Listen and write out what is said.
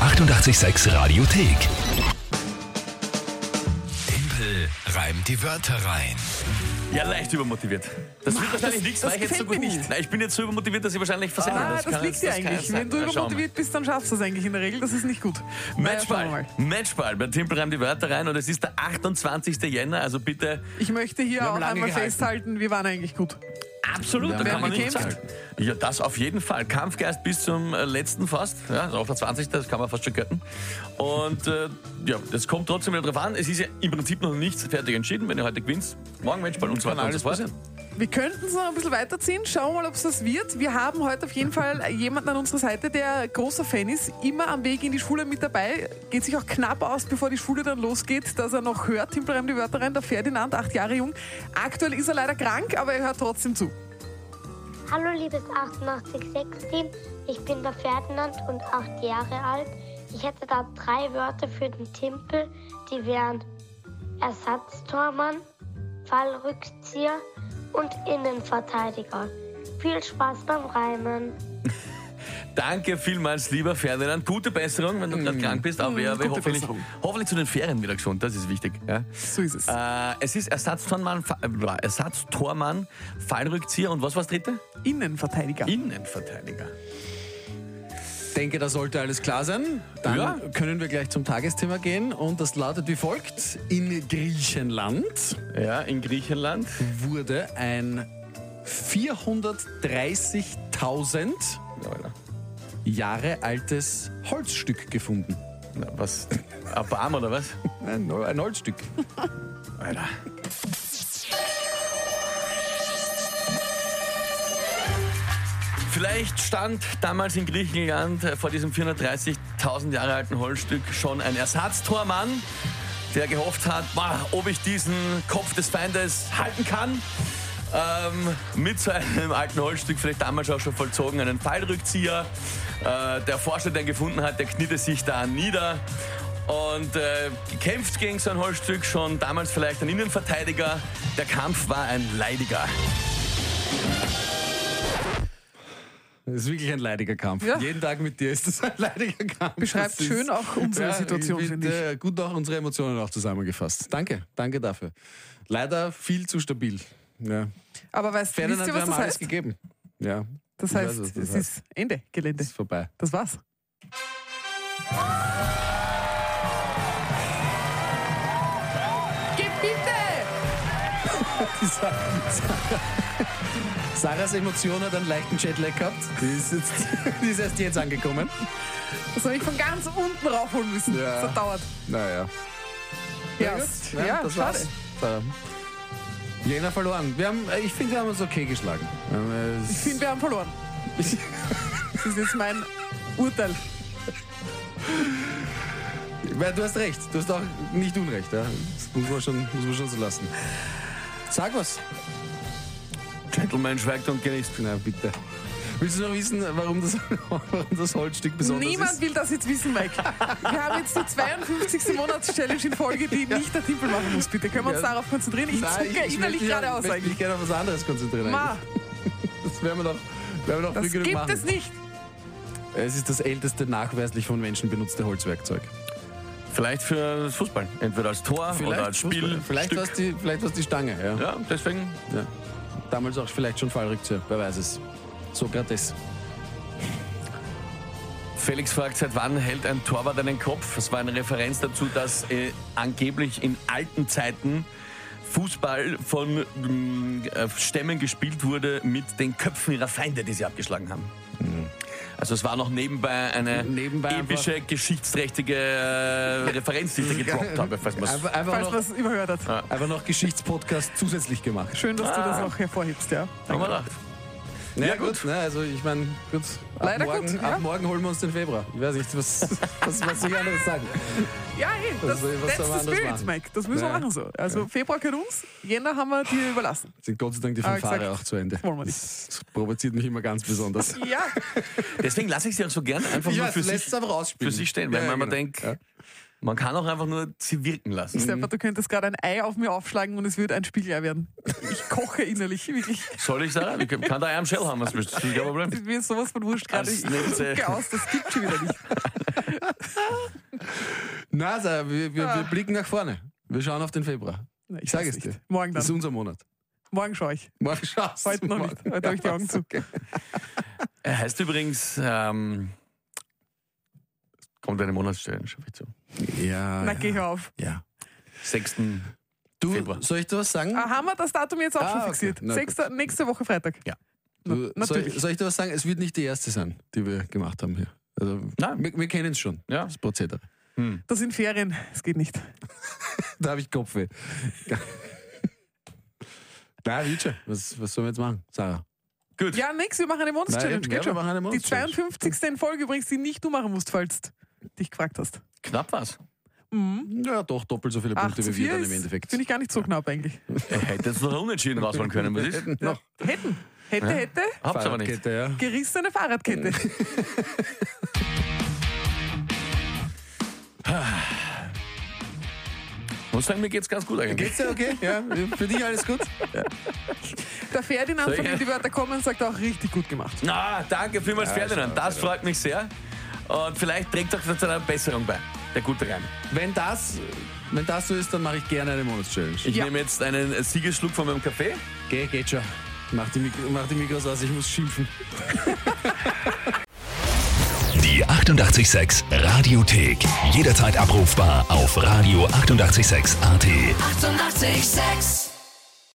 886 Radiothek. Tempel reimt die Wörter rein. Ja, leicht übermotiviert. Das wird wahrscheinlich nichts, weil ich jetzt so gut nicht. Nein, ich bin jetzt so übermotiviert, dass ich wahrscheinlich versende. Das liegt dir eigentlich. Wenn du übermotiviert bist, dann schaffst du das eigentlich in der Regel. Das ist nicht gut. Matchball bei Tempel reimt die Wörter rein und es ist der 28. Jänner, also bitte. Ich möchte hier auch einmal festhalten, wir waren eigentlich gut. Absolut, da kann man nicht sagen. Ja, das auf jeden Fall. Kampfgeist bis zum letzten fast. Ja, also auf der 20. Das kann man fast schon götten. Und ja, das kommt trotzdem wieder drauf an. Es ist ja im Prinzip noch nichts fertig entschieden. Wenn ihr heute gewinnst, morgen Matchball und so weiter und so fort. Wir könnten es noch ein bisschen weiterziehen. Schauen wir mal, ob es das wird. Wir haben heute auf jeden Fall jemanden an unserer Seite, der großer Fan ist. Immer am Weg in die Schule mit dabei. Geht sich auch knapp aus, bevor die Schule dann losgeht, dass er noch hört. Tempel reimt die Wörter rein. Der Ferdinand, 8 Jahre jung. Aktuell ist er leider krank, aber er hört trotzdem zu. Hallo liebes 886-Team, ich bin der Ferdinand und 8 Jahre alt. Ich hätte da 3 Wörter für den Timpel, die wären Ersatztormann, Fallrückzieher und Innenverteidiger. Viel Spaß beim Reimen. Danke vielmals, lieber Ferdinand. Gute Besserung, wenn du gerade krank bist. Aber hoffentlich zu den Ferien wieder gesund, das ist wichtig. Ja? So ist es. Es ist Ersatztormann, Fallrückzieher und was war das dritte? Innenverteidiger. Innenverteidiger. Ich denke, da sollte alles klar sein. Dann können wir gleich zum Tagesthema gehen und das lautet wie folgt. In Griechenland wurde ein 430.000 Jahre altes Holzstück gefunden. Na, was? Ein Baum oder was? Ein Holzstück. Alter. Vielleicht stand damals in Griechenland vor diesem 430.000 Jahre alten Holzstück schon ein Ersatztormann, der gehofft hat, ob ich diesen Kopf des Feindes halten kann. Mit so einem alten Holzstück, vielleicht damals auch schon vollzogen, einen Fallrückzieher. Der Forscher, der ihn gefunden hat, der kniete sich da nieder und gekämpft gegen so ein Holzstück, schon damals vielleicht ein Innenverteidiger. Der Kampf war ein leidiger. Das ist wirklich ein leidiger Kampf. Ja. Jeden Tag mit dir ist das ein leidiger Kampf. Beschreibt schön auch unsere Situation, finde ich. Gut auch unsere Emotionen auch zusammengefasst. Danke dafür. Leider viel zu stabil. Ja. Aber wisst ihr, was wir haben das alles heißt? gegeben. Ja. Das heißt, es ist Ende Gelände. Das ist vorbei. Das war's. Geh bitte! Sarahs Emotion hat einen leichten Jetlag gehabt. Die ist erst jetzt angekommen. Das habe ich von ganz unten raufholen müssen. Ja. Das hat dauert. Naja. Ja, das schade. war's. Jena verloren. Ich finde, wir haben uns okay geschlagen. Ich finde, wir haben verloren. Das ist jetzt mein Urteil. Weil du hast recht. Du hast auch nicht Unrecht. Ja? Das muss man schon so lassen. Sag was. Gentleman schweigt und genießt. Na, bitte. Willst du noch wissen, warum das Holzstück besonders Niemand ist? will das jetzt wissen, Mike. Wir haben jetzt die 52. Monatschallenge in Folge, die nicht der Timpel machen muss. Bitte können wir uns darauf konzentrieren? Ich zucke innerlich gerade aus Ich möchte eigentlich. mich gerne auf was anderes konzentrieren. Ma, Das werden wir noch das früh genug gibt machen. es nicht. Es ist das älteste nachweislich von Menschen benutzte Holzwerkzeug. Vielleicht für das Fußball. Entweder als Tor oder als Spiel. Vielleicht war es die Stange. Ja. Ja, deswegen. Ja. Damals auch vielleicht schon Fallrückzieher, wer weiß es. Sokrates. Felix fragt, seit wann hält ein Torwart einen Kopf? Das war eine Referenz dazu, dass angeblich in alten Zeiten Fußball von Stämmen gespielt wurde mit den Köpfen ihrer Feinde, die sie abgeschlagen haben. Also es war noch nebenbei eine epische, geschichtsträchtige Referenz, die ich da gedroppt habe, falls man Falls man es überhört hat. Ja. Einfach noch Geschichtspodcast zusätzlich gemacht. Schön, dass du das noch hervorhebst, ja. haben wir gedacht. Ja, gut. Ne, also ich meine, gut. Leider gut, ja. Ab morgen holen wir uns den Februar. Ich weiß nicht, was soll ich anderes sagen? Ja, Was that's soll man the anderes spirit, machen? Mike. Das müssen wir Ja. machen so. Also Februar gehört uns, Jänner haben wir dir überlassen. Sind Gott sei Dank die Aber Fanfare gesagt, auch zu Ende. wollen wir nicht. Das provoziert mich immer ganz besonders. Ja, Deswegen lasse ich sie auch so gern einfach nur für lässt es einfach für ausspielen. sich stehen, weil man genau. denkt, Ja. man kann auch einfach nur sie wirken lassen. Stefan, du könntest gerade ein Ei auf mir aufschlagen und es wird ein Spiegelei werden. Ich koche innerlich, wirklich. Soll ich sagen? Ich kann da am Shell haben, was willst du? Das ist kein Problem. Mir ist sowas von wurscht gerade. Als Ich Netze. zucke aus, das gibt schon wieder nicht. Na, also, wir blicken nach vorne. Wir schauen auf den Februar. Ich sage es dir. Morgen Das ist dann. unser Monat. Morgen schaue ich. Morgen schaust Heute noch nicht. Heute habe ich die Augen zu. Okay. Er heißt übrigens, kommt eine Monatsstelle, schaffe ich zu. Ja. Na, geh hör auf. Ja. 6. Du, Februar. soll ich dir was sagen? Haben wir das Datum jetzt auch schon okay. fixiert? Na Nächste Woche Freitag. Ja. Du, natürlich. soll ich dir was sagen? Es wird nicht die erste sein, die wir gemacht haben hier. Also, Nein. wir kennen es schon, Ja. das Prozedere. Das sind Ferien. Es geht nicht. Da habe ich Kopfweh. Na, wird schon. Was sollen wir jetzt machen, Sarah? Gut. Ja, nix, wir machen eine Monatschallenge. Nein, Geht wir schon. machen eine Die Monatschallenge. 52. in Folge übrigens, die nicht du machen musst, falls du dich gefragt hast. Knapp was. Ja, doch, doppelt so viele 8 Punkte zu wie wir 4 dann ist, im Endeffekt. finde ich gar nicht so knapp eigentlich. Er hätte jetzt noch unentschieden rausholen können. Was ist? Noch Hätte, Hab's aber nicht. Fahrradkette, ja. gerissene Fahrradkette. Muss sagen, mir geht's ganz gut eigentlich. Geht's dir okay? Ja, für dich alles gut? Der Ferdinand, Soll von ich- dem die Wörter kommen, sagt auch richtig gut gemacht. Na, danke vielmals, Ferdinand. Das freut mich sehr. Und vielleicht trägt auch zu einer Besserung bei. Der gute Reim. Wenn das so ist, dann mache ich gerne eine Monatschallenge. Ich Ja. nehme jetzt einen Siegesschluck von meinem Kaffee. Geht schon. Mach die Mikros aus, ich muss schimpfen. Die 88,6 Radiothek. Jederzeit abrufbar auf radio886.at. 88,6. Eighty-eight, sex.